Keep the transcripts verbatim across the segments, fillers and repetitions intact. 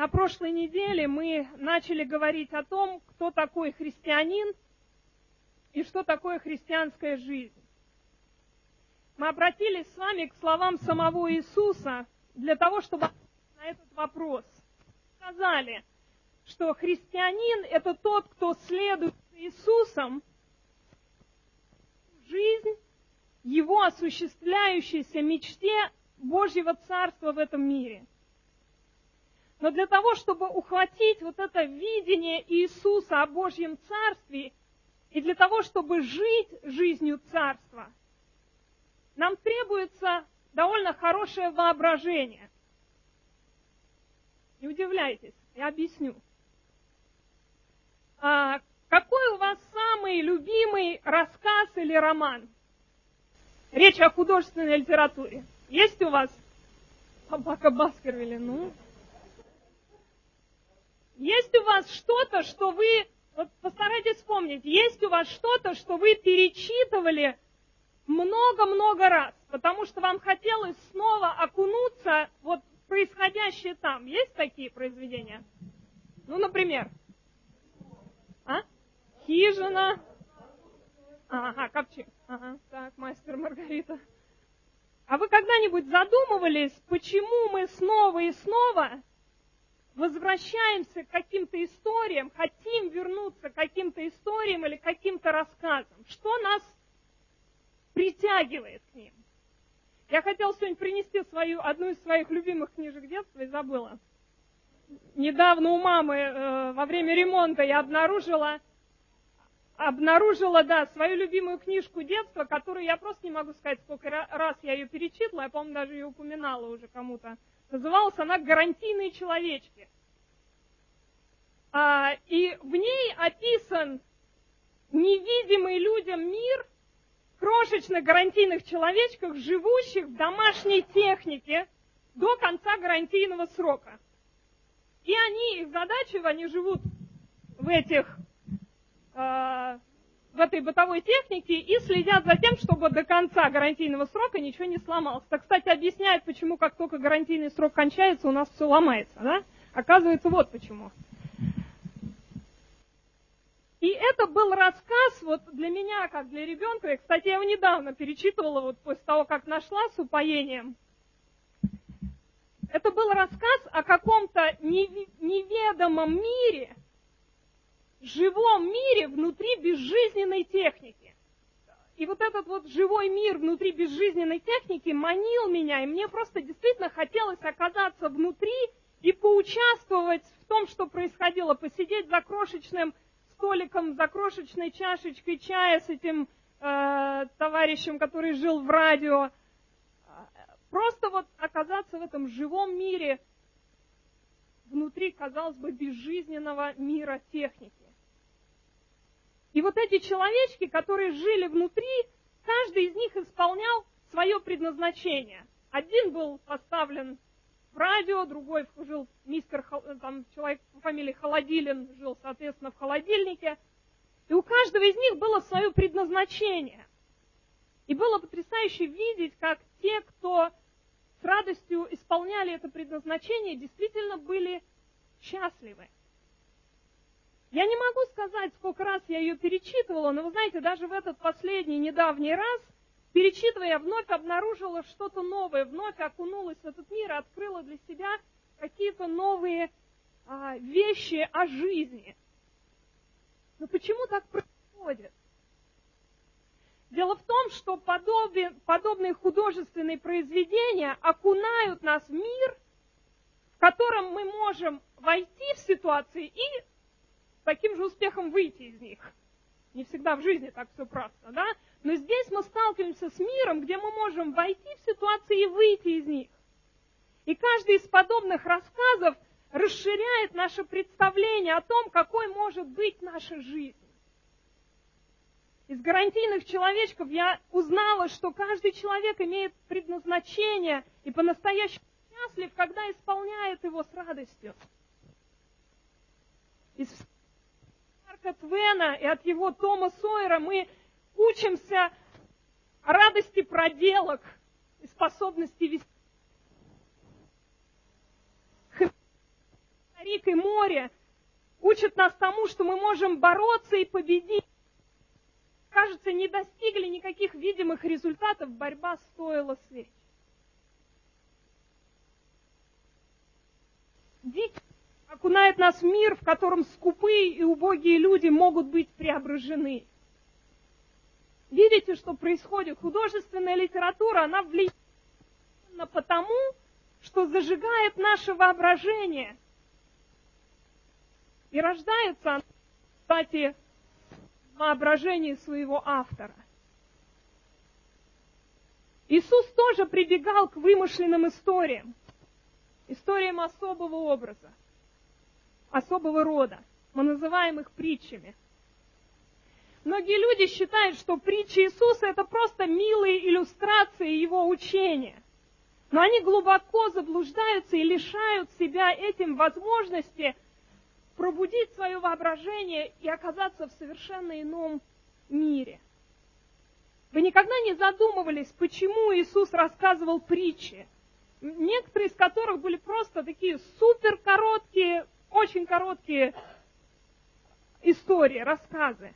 на прошлой неделе мы начали говорить о том, кто такой христианин и что такое христианская жизнь. Мы обратились с вами к словам самого Иисуса для того, чтобы ответить на этот вопрос. Сказали, что христианин – это тот, кто следует за Иисусом, жизнь, его осуществляющейся мечте Божьего Царства в этом мире. Но для того, чтобы ухватить вот это видение Иисуса о Божьем Царстве, и для того, чтобы жить жизнью Царства, нам требуется довольно хорошее воображение. Не удивляйтесь, я объясню. А, какой у вас самый любимый рассказ или роман? Речь о художественной литературе. Есть у вас? Собака Баскервилля, ну... Есть у вас что-то, что вы, вот постарайтесь вспомнить, есть у вас что-то, что вы перечитывали много-много раз, потому что вам хотелось снова окунуться вот в происходящее там. Есть такие произведения? Ну, например, а? Хижина. Ага, Ковчег. Ага, так, Мастер Маргарита. А вы когда-нибудь задумывались, почему мы снова и снова возвращаемся к каким-то историям, хотим вернуться к каким-то историям или к каким-то рассказам? Что нас притягивает к ним? Я хотела сегодня принести свою, одну из своих любимых книжек детства и забыла. Недавно у мамы э, во время ремонта я обнаружила, обнаружила, да, свою любимую книжку детства, которую я просто не могу сказать, сколько раз я ее перечитала, я, по-моему, даже ее упоминала уже кому-то. Называлась она «Гарантийные человечки». А, и в ней описан невидимый людям мир крошечных гарантийных человечков, живущих в домашней технике до конца гарантийного срока. И они, их задача, они живут в этих, э, в этой бытовой технике и следят за тем, чтобы до конца гарантийного срока ничего не сломалось. Это, кстати, объясняет, почему, как только гарантийный срок кончается, у нас все ломается, да? Оказывается, вот почему. И это был рассказ вот для меня, как для ребенка. И, кстати, я его недавно перечитывала, вот после того, как нашла с упоением. Это был рассказ о каком-то неведомом мире, живом мире внутри безжизненной техники. И вот этот вот живой мир внутри безжизненной техники манил меня, и мне просто действительно хотелось оказаться внутри и поучаствовать в том, что происходило, посидеть за крошечным столиком, за крошечной чашечкой чая с этим э, товарищем, который жил в радио. Просто вот оказаться в этом живом мире внутри, казалось бы, безжизненного мира техники. И вот эти человечки, которые жили внутри, каждый из них исполнял свое предназначение. Один был поставлен в радио, другой жил, мистер, там, человек по фамилии Холодилин жил, соответственно, в холодильнике. И у каждого из них было свое предназначение. И было потрясающе видеть, как те, кто с радостью исполняли это предназначение, действительно были счастливы. Я не могу сказать, сколько раз я ее перечитывала, но вы знаете, даже в этот последний недавний раз, перечитывая, я вновь обнаружила что-то новое, вновь окунулась в этот мир и открыла для себя какие-то новые а, вещи о жизни. Но почему так происходит? Дело в том, что подобие, подобные художественные произведения окунают нас в мир, в котором мы можем войти в ситуации и с таким же успехом выйти из них. Не всегда в жизни так все просто, да? Но здесь мы сталкиваемся с миром, где мы можем войти в ситуации и выйти из них. И каждый из подобных рассказов расширяет наше представление о том, какой может быть наша жизнь. Из гарантийных человечков я узнала, что каждый человек имеет предназначение и по-настоящему счастлив, когда исполняет его с радостью. Из Марка Твена и от его Тома Сойера мы учимся радости проделок и способности вести. ледник и море учат нас тому, что мы можем бороться и победить. Кажется, не достигли никаких видимых результатов, борьба стоила свеч. Дичь окунает нас в мир, в котором скупые и убогие люди могут быть преображены. Видите, что происходит? Художественная литература, она влияет именно потому, что зажигает наше воображение. И рождается она, кстати, в воображении своего автора. Иисус тоже прибегал к вымышленным историям, историям особого образа, особого рода. Мы называем их притчами. Многие люди считают, что притчи Иисуса – это просто милые иллюстрации Его учения. Но они глубоко заблуждаются и лишают себя этим возможности пробудить свое воображение и оказаться в совершенно ином мире. Вы никогда не задумывались, почему Иисус рассказывал притчи, некоторые из которых были просто такие супер короткие, очень короткие истории, рассказы.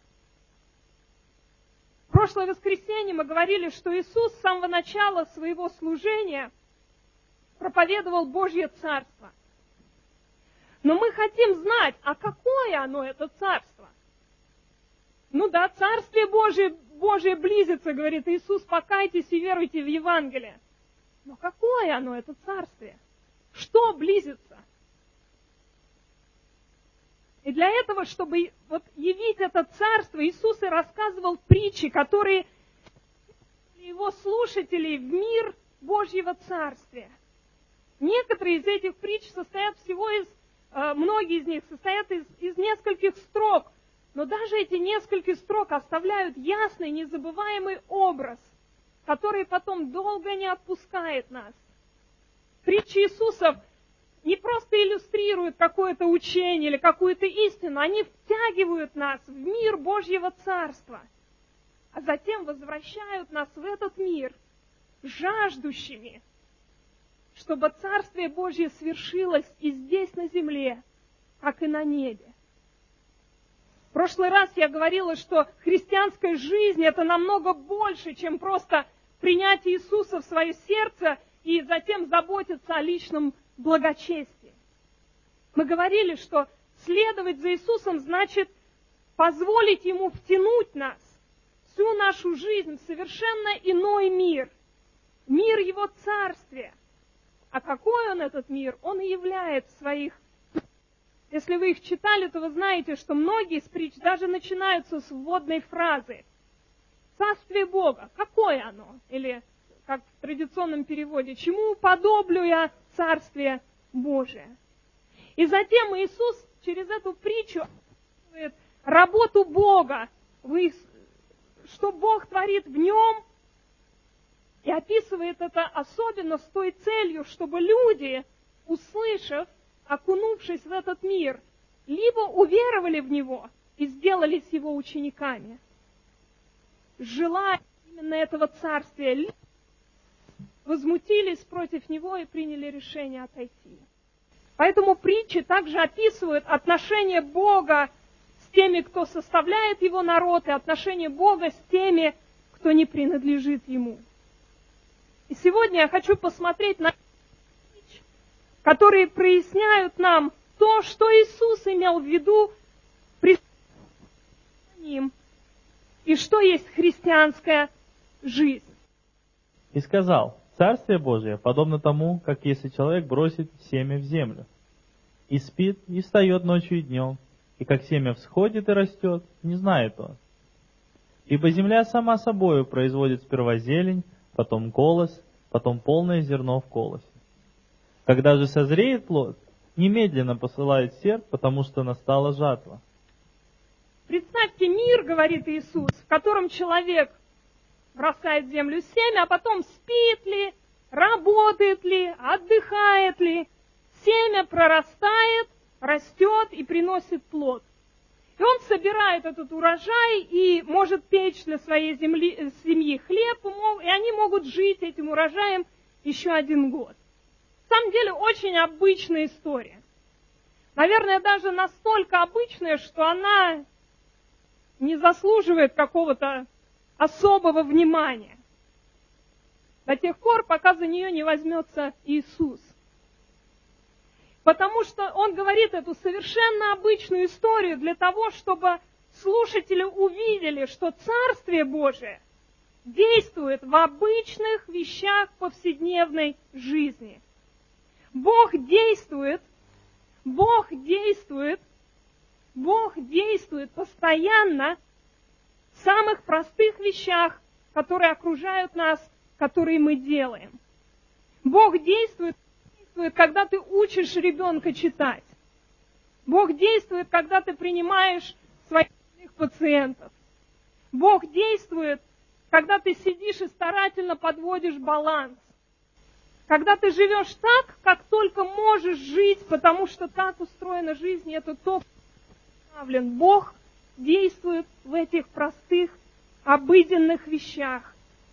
В прошлое воскресенье мы говорили, что Иисус с самого начала своего служения проповедовал Божье Царство. Но мы хотим знать, а какое оно, это Царство? Ну да, Царствие Божие, Божие близится, говорит Иисус, покайтесь и веруйте в Евангелие. Но какое оно, это Царствие? Что близится? И для этого, чтобы вот явить это Царство, Иисус и рассказывал притчи, которые его слушателей в мир Божьего Царствия. Некоторые из этих притч состоят всего из, э, многие из них состоят из, из нескольких строк, но даже эти несколько строк оставляют ясный, незабываемый образ, который потом долго не отпускает нас. Притчи Иисуса не просто иллюстрируют какое-то учение или какую-то истину, они втягивают нас в мир Божьего Царства, а затем возвращают нас в этот мир жаждущими, чтобы Царствие Божье свершилось и здесь на земле, как и на небе. В прошлый раз я говорила, что христианская жизнь – это намного больше, чем просто принять Иисуса в свое сердце и затем заботиться о личном благочестии. Мы говорили, что следовать за Иисусом значит позволить Ему втянуть нас, всю нашу жизнь, в совершенно иной мир, мир Его Царствия. А какой Он, этот мир? Он и являет в своих... Если вы их читали, то вы знаете, что многие из притч даже начинаются с вводной фразы. Царствие Бога. Какое оно? Или, как в традиционном переводе, чему уподоблю я Царствие Божие? И затем Иисус через эту притчу описывает работу Бога, что Бог творит в нем, и описывает это особенно с той целью, чтобы люди, услышав, окунувшись в этот мир, либо уверовали в Него и сделались Его учениками, желая именно этого царствия, либо возмутились против Него и приняли решение отойти. Поэтому притчи также описывают отношение Бога с теми, кто составляет Его народ, и отношение Бога с теми, кто не принадлежит Ему. И сегодня я хочу посмотреть на притчи, которые проясняют нам то, что Иисус имел в виду при ним, и что есть христианская жизнь. И сказал: Царствие Божие подобно тому, как если человек бросит семя в землю, и спит, и встает ночью и днем, и как семя всходит и растет, не знает он. Ибо земля сама собою производит сперва зелень, потом колос, потом полное зерно в колосе. Когда же созреет плод, немедленно посылает серп, потому что настала жатва. Представьте мир, говорит Иисус, в котором человек бросает в землю семя, а потом спит ли, работает ли, отдыхает ли. Семя прорастает, растет и приносит плод. И он собирает этот урожай и может печь для своей земли, семьи хлеб, и они могут жить этим урожаем еще один год. На самом деле очень обычная история. наверное, даже настолько обычная, что она не заслуживает какого-то особого внимания. До тех пор, пока за нее не возьмется Иисус. Потому что Он говорит эту совершенно обычную историю для того, чтобы слушатели увидели, что Царствие Божие действует в обычных вещах повседневной жизни. Бог действует, Бог действует, Бог действует постоянно в самых простых вещах, которые окружают нас, которые мы делаем. Бог действует, действует, когда ты учишь ребенка читать. Бог действует, когда ты принимаешь своих пациентов. Бог действует, когда ты сидишь и старательно подводишь баланс. Когда ты живешь так, как только можешь жить, потому что так устроена жизнь, и это то, что представлен. Бог действует в этих простых, обыденных вещах.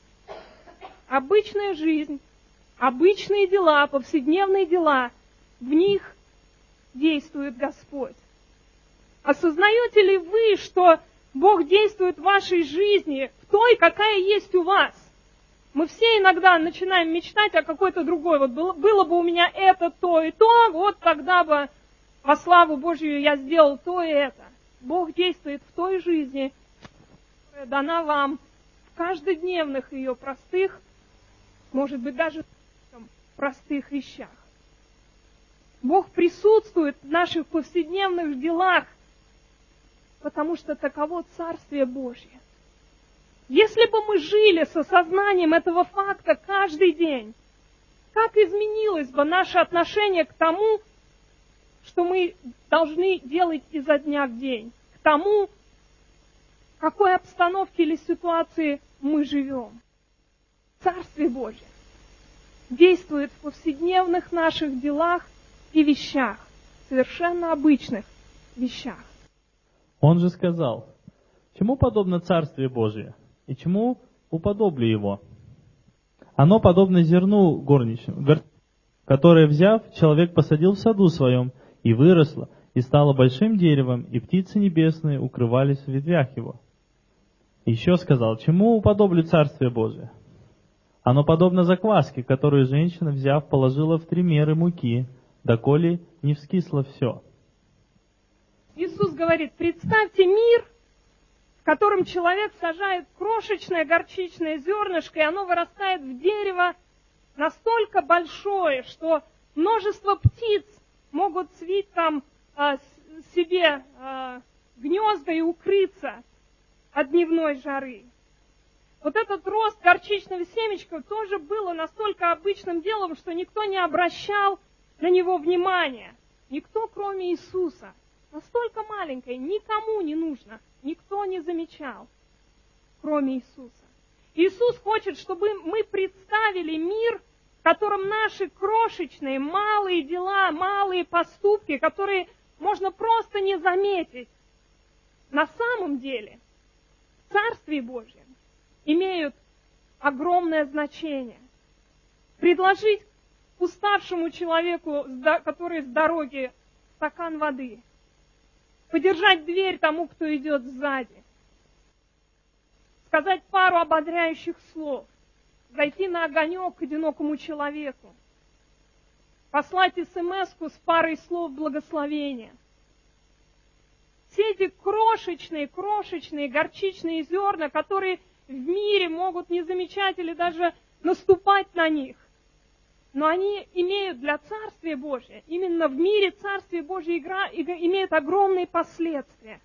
Обычная жизнь, обычные дела, повседневные дела, в них действует Господь. Осознаете ли вы, что Бог действует в вашей жизни, в той, какая есть у вас? Мы все иногда начинаем мечтать о какой-то другой. Вот было, было бы у меня это, то и то, вот тогда бы во славу Божью я сделал то и это. Бог действует в той жизни, которая дана вам, в каждодневных ее простых, может быть, даже простых вещах. Бог присутствует в наших повседневных делах, потому что таково Царствие Божье. Если бы мы жили с осознанием этого факта каждый день, как изменилось бы наше отношение к тому, что мы должны делать изо дня в день, к тому, в какой обстановке или ситуации мы живем. Царствие Божье действует в повседневных наших делах и вещах, совершенно обычных вещах. Он же сказал: чему подобно Царствие Божие, и чему уподоблю его? Оно подобно зерну горничному, которое, взяв, человек посадил в саду своем, и выросло, и стало большим деревом, и птицы небесные укрывались в ветвях его. Еще сказал: чему уподоблю Царствие Божие? Оно подобно закваске, которую женщина, взяв, положила в три меры муки, доколе не вскисло все. Иисус говорит: представьте мир, в котором человек сажает крошечное горчичное зернышко, и оно вырастает в дерево настолько большое, что множество птиц могут свить там а, себе а, гнезда и укрыться от дневной жары. Вот этот рост горчичного семечка тоже было настолько обычным делом, что никто не обращал на него внимания. Никто, кроме Иисуса. Настолько маленькое, никому не нужно, никто не замечал, кроме Иисуса. Иисус хочет, чтобы мы представили мир, в котором наши крошечные, малые дела, малые поступки, которые можно просто не заметить, на самом деле в Царстве Божьем имеют огромное значение. Предложить уставшему человеку, который с дороги, стакан воды, подержать дверь тому, кто идет сзади, сказать пару ободряющих слов, зайти на огонек к одинокому человеку, послать эс-эм-эску с парой слов благословения. Все эти крошечные, крошечные горчичные зерна, которые в мире могут не замечать или даже наступать на них, но они имеют для Царствия Божия, именно в мире Царствия Божия игра, имеют огромные последствия.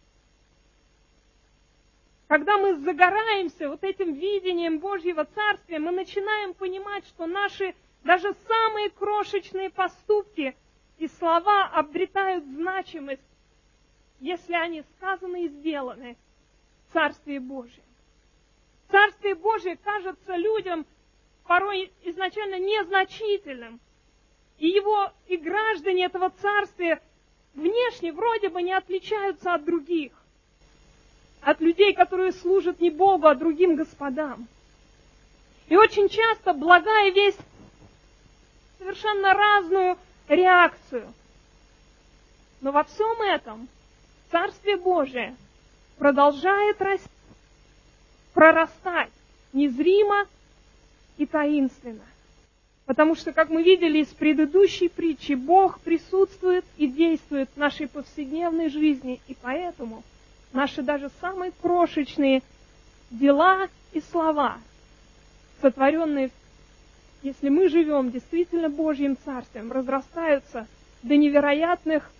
Когда мы загораемся вот этим видением Божьего Царствия, мы начинаем понимать, что наши даже самые крошечные поступки и слова обретают значимость, если они сказаны и сделаны в Царстве Божьем. Царствие Божие кажется людям порой изначально незначительным. И его, и граждане этого царствия внешне вроде бы не отличаются от других. От людей, которые служат не Богу, а другим господам. И очень часто благая весть совершенно разную реакцию. Но во всем этом Царствие Божие продолжает расти, прорастать незримо и таинственно. Потому что, как мы видели из предыдущей притчи, Бог присутствует и действует в нашей повседневной жизни, и поэтому наши даже самые крошечные дела и слова, сотворенные, если мы живем действительно Божьим Царствием, разрастаются до невероятных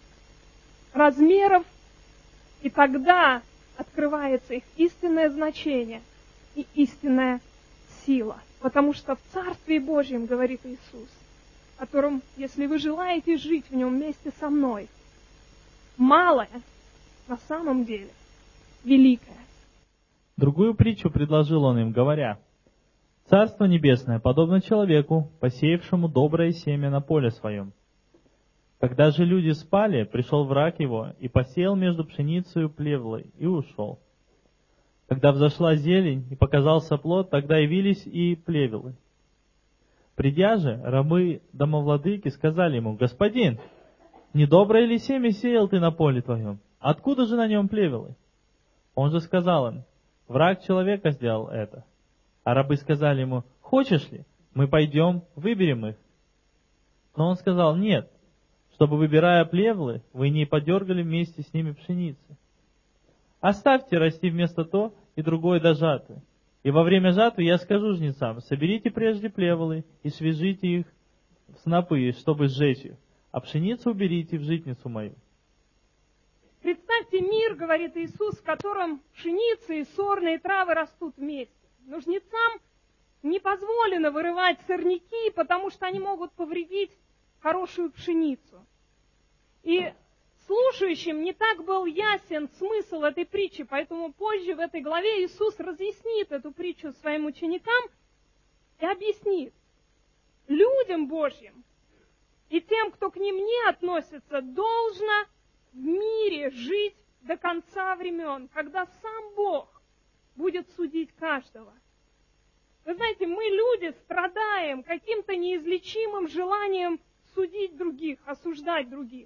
размеров, и тогда открывается их истинное значение и истинная сила. Потому что в Царстве Божьем, говорит Иисус, в котором, если вы желаете жить в нем вместе со мной, малое на самом деле великое. Другую притчу предложил он им, говоря: «Царство небесное подобно человеку, посеявшему доброе семя на поле своем. Когда же люди спали, пришел враг его и посеял между пшеницей и плевлой, и ушел. Когда взошла зелень и показался плод, тогда явились и плевелы. Придя же, рабы домовладыки сказали ему: Господин, недоброе ли семя сеял ты на поле твоем? Откуда же на нем плевелы? Он же сказал им: враг человека сделал это. А рабы сказали ему: хочешь ли, мы пойдем, выберем их? Но он сказал: нет, чтобы, выбирая плевлы, вы не подергали вместе с ними пшеницы. Оставьте расти вместо то и другое до жатвы. И во время жатвы я скажу жнецам: соберите прежде плевлы и свяжите их в снопы, чтобы сжечь их, а пшеницу уберите в житницу мою». Представьте мир, говорит Иисус, в котором пшеница и сорные травы растут вместе. Но жнецам не позволено вырывать сорняки, потому что они могут повредить хорошую пшеницу. И слушающим не так был ясен смысл этой притчи, поэтому позже в этой главе Иисус разъяснит эту притчу своим ученикам и объяснит: людям Божьим и тем, кто к ним не относится, должно в мире жить до конца времен, когда сам Бог будет судить каждого. Вы знаете, мы, люди, страдаем каким-то неизлечимым желанием судить других, осуждать других.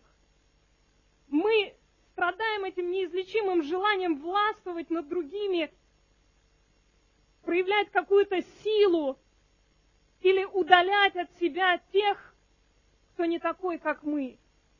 Мы страдаем этим неизлечимым желанием властвовать над другими, проявлять какую-то силу или удалять от себя тех, кто не такой, как мы.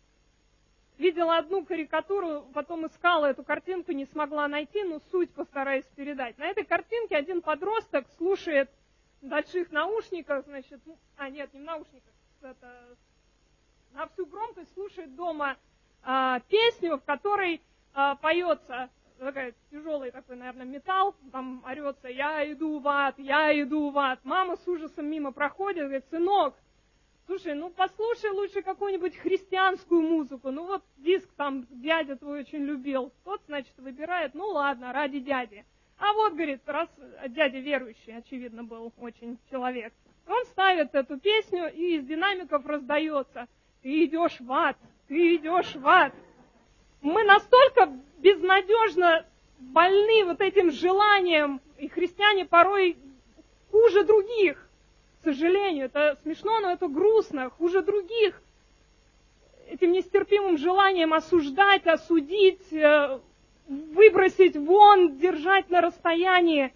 Видела одну карикатуру, потом искала эту картинку, не смогла найти, но суть постараюсь передать. На этой картинке один подросток слушает в больших наушниках, значит, а нет, не в наушниках, это, на всю громкость слушает дома а, песню, в которой а, поется такой тяжелый такой, наверное, металл, там орется: «Я иду в ад, я иду в ад». Мама с ужасом мимо проходит, говорит: «Сынок, слушай, ну послушай лучше какую-нибудь христианскую музыку. Ну вот диск там дядя твой очень любил». Тот, значит, выбирает: ну ладно, ради дяди. А вот, говорит, раз дядя верующий, очевидно, был очень человек, он ставит эту песню, и из динамиков раздается: «Ты идешь в ад, ты идешь в ад». Мы настолько безнадежно больны вот этим желанием, и христиане порой хуже других. К сожалению, это смешно, но это грустно, хуже других, этим нестерпимым желанием осуждать, осудить, выбросить вон, держать на расстоянии.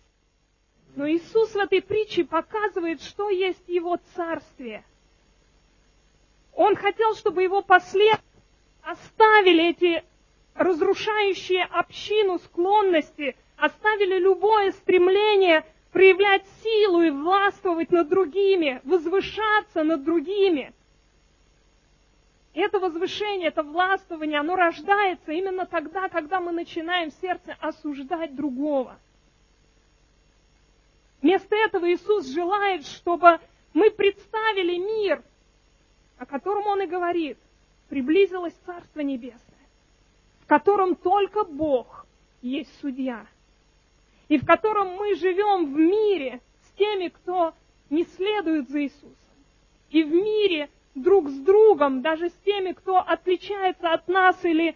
Но Иисус в этой притче показывает, что есть Его Царствие. Он хотел, чтобы Его последователи оставили эти разрушающие общину склонности, оставили любое стремление проявлять силу и властвовать над другими, возвышаться над другими. И это возвышение, это властвование, оно рождается именно тогда, когда мы начинаем в сердце осуждать другого. Вместо этого Иисус желает, чтобы мы представили мир, о котором Он и говорит: приблизилось Царство Небесное, в котором только Бог есть судья, и в котором мы живем в мире с теми, кто не следует за Иисусом, и в мире друг с другом, даже с теми, кто отличается от нас или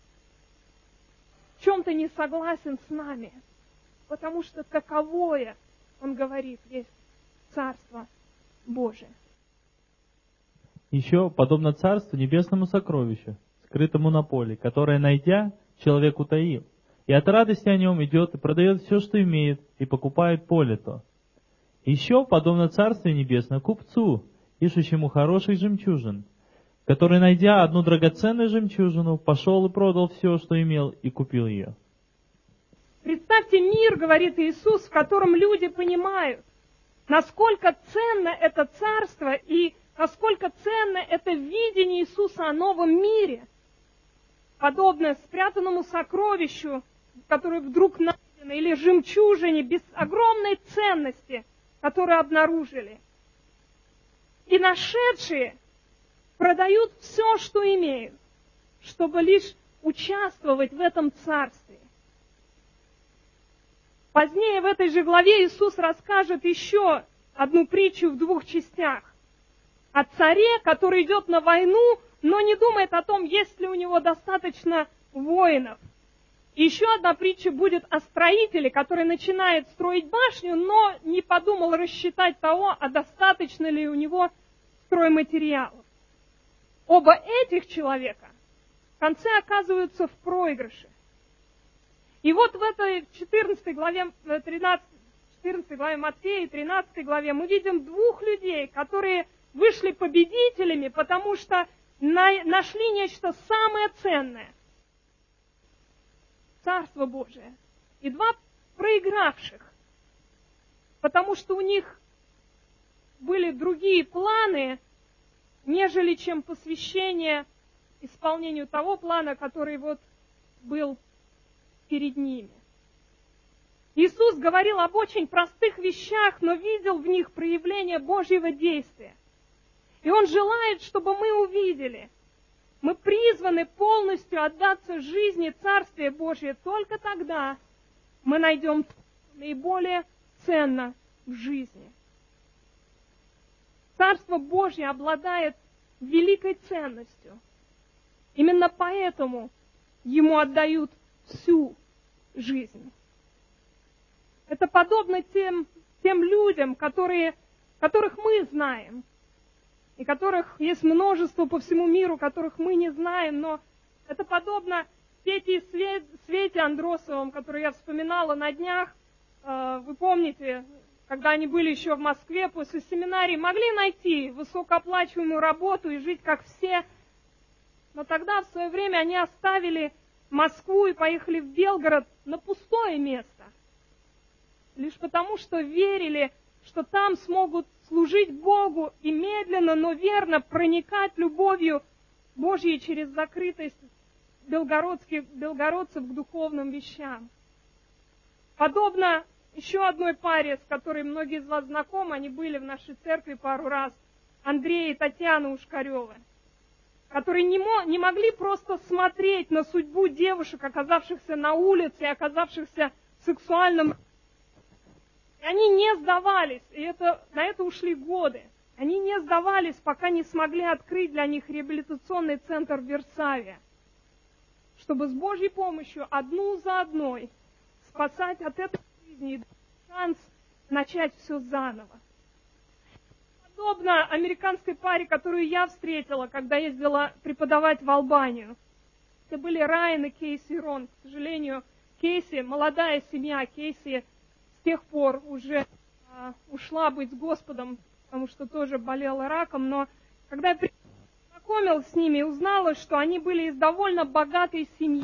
в чем-то не согласен с нами, потому что таковое, Он говорит, есть Царство Божие. Еще подобно Царству Небесному сокровищу, скрытому на поле, которое, найдя, человек утаил, и от радости о нем идет и продает все, что имеет, и покупает поле то. Еще подобно Царству Небесному купцу, ищущему хороших жемчужин, который, найдя одну драгоценную жемчужину, пошел и продал все, что имел, и купил ее. Представьте мир, говорит Иисус, в котором люди понимают, насколько ценно это царство и насколько ценно это видение Иисуса о новом мире, подобное спрятанному сокровищу, которое вдруг найдено, или жемчужине без огромной ценности, которую обнаружили. И нашедшие продают все, что имеют, чтобы лишь участвовать в этом царстве. Позднее в этой же главе Иисус расскажет еще одну притчу в двух частях. О царе, который идет на войну, но не думает о том, есть ли у него достаточно воинов. И еще одна притча будет о строителе, который начинает строить башню, но не подумал рассчитать того, а достаточно ли у него стройматериалов. Оба этих человека в конце оказываются в проигрыше. И вот в этой четырнадцатой главе, тринадцатой, четырнадцатой главе Матфея и тринадцатой главе мы видим двух людей, которые вышли победителями, потому что нашли нечто самое ценное. Царство Божие. И два проигравших, потому что у них были другие планы, нежели чем посвящение исполнению того плана, который вот был перед ними. Иисус говорил об очень простых вещах, но видел в них проявление Божьего действия. И Он желает, чтобы мы увидели. Мы призваны полностью отдаться жизни Царствия Божия. Только тогда мы найдем наиболее ценно в жизни. Царство Божье обладает великой ценностью. Именно поэтому Ему отдают всю жизнь. Это подобно тем, тем людям, которые, которых мы знаем, и которых есть множество по всему миру, которых мы не знаем, но это подобно Пете и Свете Андросовым, которые я вспоминала на днях. Вы помните, когда они были еще в Москве после семинарии, могли найти высокооплачиваемую работу и жить как все, но тогда в свое время они оставили Москву и поехали в Белгород на пустое место. Лишь потому, что верили, что там смогут служить Богу и медленно, но верно проникать любовью Божьей через закрытость белгородских, белгородцев к духовным вещам. Подобно еще одной паре, с которой многие из вас знакомы, они были в нашей церкви пару раз, Андрей и Татьяна Ушкаревы, которые не, мо- не могли просто смотреть на судьбу девушек, оказавшихся на улице, оказавшихся в сексуальном... И они не сдавались, и это, на это ушли годы. Они не сдавались, пока не смогли открыть для них реабилитационный центр в Версаве, чтобы с Божьей помощью одну за одной спасать от этой жизни и дать шанс начать все заново. Подобно американской паре, которую я встретила, когда ездила преподавать в Албанию. Это были Райан и Кейси Рон. К сожалению, Кейси, молодая семья Кейси, с тех пор уже а, ушла быть с Господом, потому что тоже болела раком. Но когда я познакомилась с ними и узнала, что они были из довольно богатой семьи,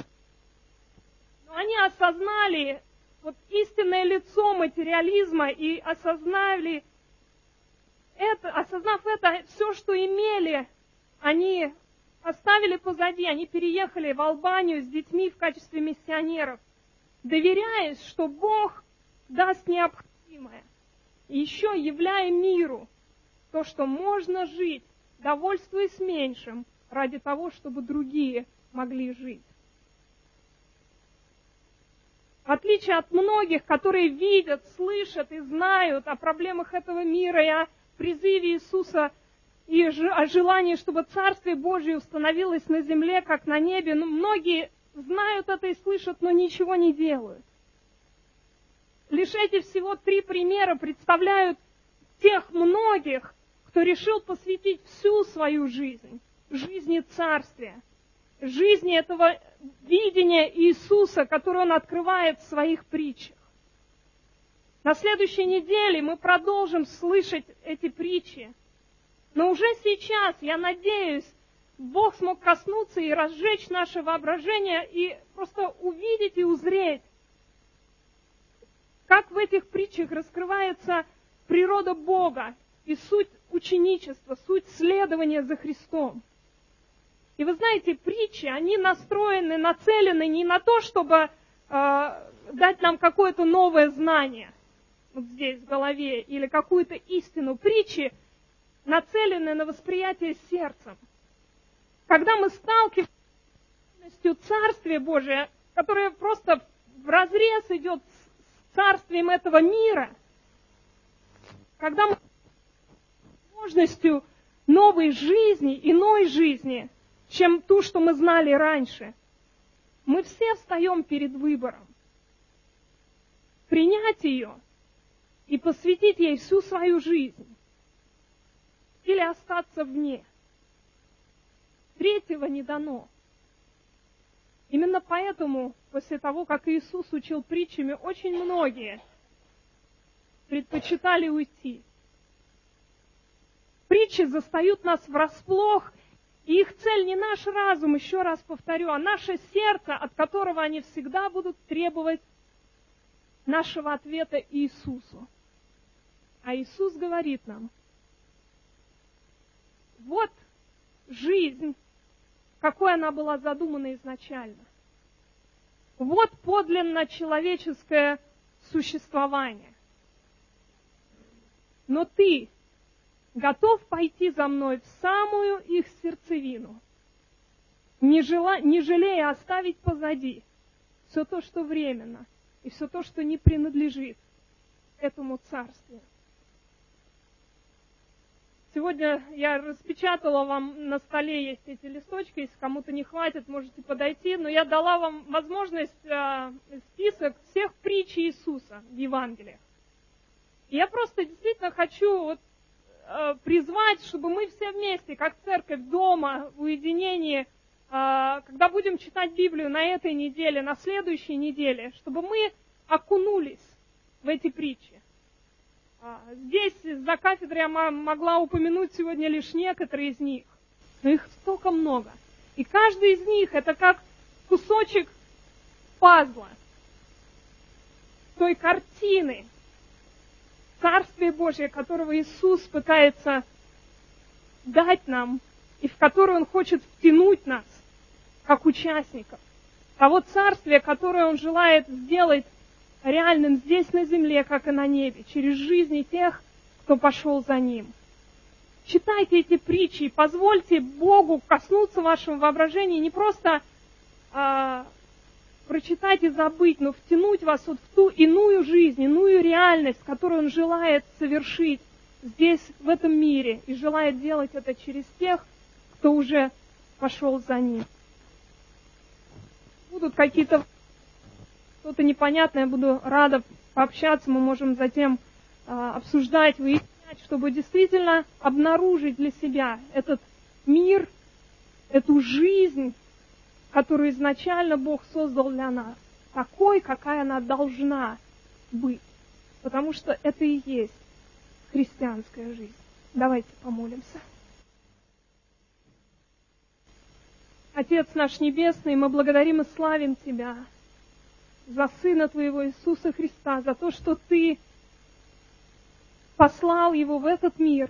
но они осознали вот истинное лицо материализма и осознали это, осознав это, все, что имели, они оставили позади, они переехали в Албанию с детьми в качестве миссионеров, доверяясь, что Бог даст необходимое, и еще являя миру то, что можно жить, довольствуясь меньшим, ради того, чтобы другие могли жить. В отличие от многих, которые видят, слышат и знают о проблемах этого мира и о призыве Иисуса и о желании, чтобы Царствие Божие установилось на земле, как на небе, но многие знают это и слышат, но ничего не делают. Лишь эти всего три примера представляют тех многих, кто решил посвятить всю свою жизнь, жизни Царствия, жизни этого видения Иисуса, которое Он открывает в своих притчах. На следующей неделе мы продолжим слышать эти притчи. Но уже сейчас, я надеюсь, Бог смог коснуться и разжечь наше воображение и просто увидеть и узреть, как в этих притчах раскрывается природа Бога и суть ученичества, суть следования за Христом. И вы знаете, притчи, они настроены, нацелены не на то, чтобы э, дать нам какое-то новое знание вот здесь в голове или какую-то истину. Притчи нацелены на восприятие сердцем. Когда мы сталкиваемся с реальностью Царствия Божия, которое просто вразрез идет с царствием этого мира, когда мы с возможностью новой жизни, иной жизни, чем ту, что мы знали раньше, мы все встаем перед выбором. Принять ее и посвятить ей всю свою жизнь или остаться вне. Третьего не дано. Именно поэтому, после того, как Иисус учил притчами, очень многие предпочитали уйти. Притчи застают нас врасплох, и их цель не наш разум, еще раз повторю, а наше сердце, от которого они всегда будут требовать нашего ответа Иисусу. А Иисус говорит нам, вот жизнь, какой она была задумана изначально. Вот подлинно человеческое существование. Но ты готов пойти за мной в самую их сердцевину, не, жела, не жалея оставить позади все то, что временно, и все то, что не принадлежит этому царствию. Сегодня я распечатала вам, на столе есть эти листочки, если кому-то не хватит, можете подойти, но я дала вам возможность, э, список всех притч Иисуса в Евангелиях. И я просто действительно хочу вот, э, призвать, чтобы мы все вместе, как церковь, дома, в уединении, э, когда будем читать Библию на этой неделе, на следующей неделе, чтобы мы окунулись в эти притчи. Здесь за кафедрой я могла упомянуть сегодня лишь некоторые из них, но их столько много. И каждый из них это как кусочек пазла, той картины Царствия Божия, которого Иисус пытается дать нам, и в которую Он хочет втянуть нас, как участников. Того Царствия, которое Он желает сделать реальным здесь на земле, как и на небе, через жизни тех, кто пошел за Ним. Читайте эти притчи и позвольте Богу коснуться вашего воображения, не просто э, прочитать и забыть, но втянуть вас вот в ту иную жизнь, иную реальность, которую Он желает совершить здесь, в этом мире, и желает делать это через тех, кто уже пошел за Ним. Будут какие-то что-то непонятное, я буду рада пообщаться, мы можем затем э, обсуждать, выяснять, чтобы действительно обнаружить для себя этот мир, эту жизнь, которую изначально Бог создал для нас, такой, какая она должна быть, потому что это и есть христианская жизнь. Давайте помолимся. Отец наш Небесный, мы благодарим и славим Тебя за Сына Твоего Иисуса Христа, за то, что Ты послал Его в этот мир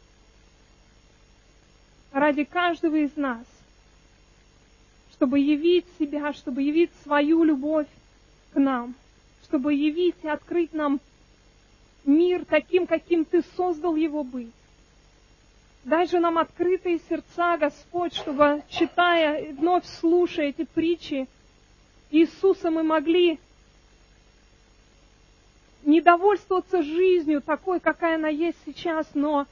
ради каждого из нас, чтобы явить Себя, чтобы явить свою любовь к нам, чтобы явить и открыть нам мир таким, каким Ты создал его быть. Дай же нам открытые сердца, Господь, чтобы, читая и вновь слушая эти притчи Иисуса, мы могли не довольствоваться жизнью такой, какая она есть сейчас, но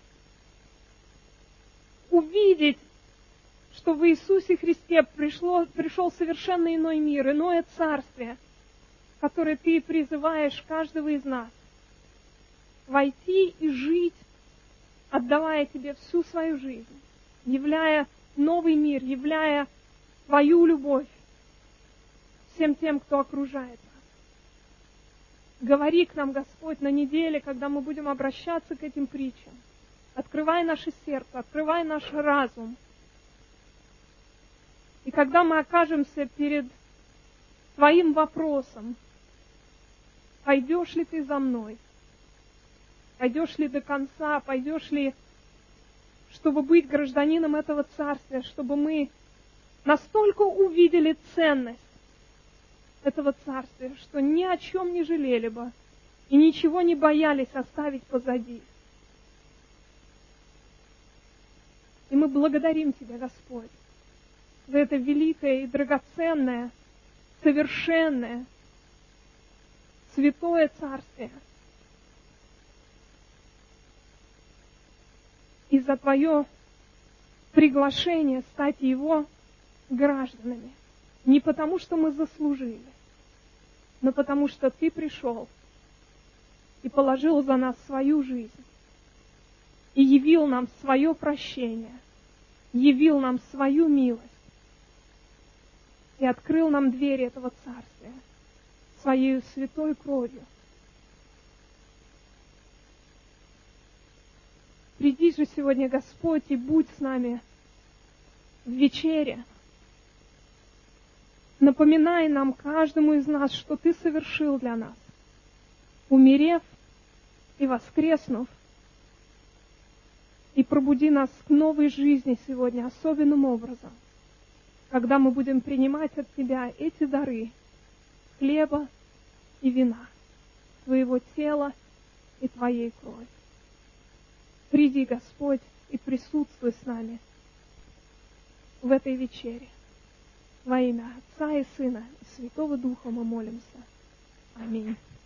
увидеть, что в Иисусе Христе пришло, пришел совершенно иной мир, иное царствие, в которое Ты призываешь каждого из нас войти и жить отдавая Тебе всю свою жизнь, являя новый мир, являя Твою любовь всем тем, кто окружает нас. Говори к нам, Господь, на неделе, когда мы будем обращаться к этим притчам. Открывай наше сердце, открывай наш разум. И когда мы окажемся перед Твоим вопросом, пойдешь ли Ты за мной? Пойдешь ли до конца? Пойдешь ли, чтобы быть гражданином этого царствия, чтобы мы настолько увидели ценность этого царствия, что ни о чем не жалели бы и ничего не боялись оставить позади. И мы благодарим Тебя, Господь, за это великое и драгоценное, совершенное, святое царствие. И за Твое приглашение стать Его гражданами. Не потому, что мы заслужили, но потому, что Ты пришел и положил за нас свою жизнь, и явил нам свое прощение, явил нам свою милость, и открыл нам двери этого царствия своей святой кровью. Приди же сегодня, Господь, и будь с нами в вечере. Напоминай нам, каждому из нас, что Ты совершил для нас, умерев и воскреснув, и пробуди нас к новой жизни сегодня особенным образом, когда мы будем принимать от Тебя эти дары хлеба и вина, Твоего тела и Твоей крови. Приди, Господь, и присутствуй с нами в этой вечере. Во имя Отца и Сына и Святого Духа мы молимся. Аминь.